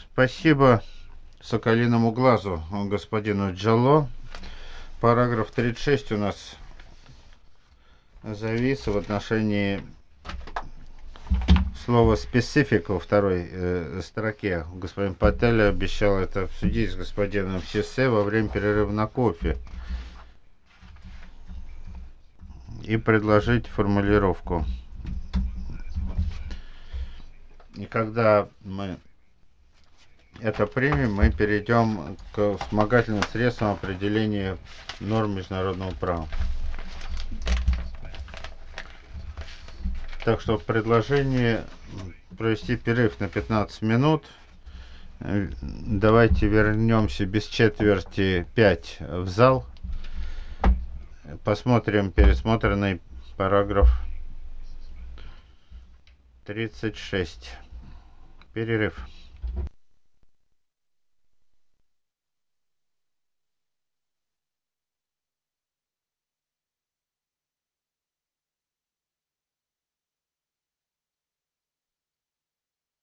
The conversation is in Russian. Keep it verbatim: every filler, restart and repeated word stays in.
Спасибо Соколиному глазу господину Джалло. Параграф тридцать шесть у нас завис в отношении слова specific во второй э, строке. Господин Патель обещал это обсудить с господином Сиссе во время перерыва на кофе и предложить формулировку. И когда мы это примем, мы перейдем к вспомогательным средствам определения норм международного права. Так что предложение провести перерыв на пятнадцать минут. Давайте вернемся без четверти пять в зал. Посмотрим пересмотренный параграф тридцать шесть. Перерыв.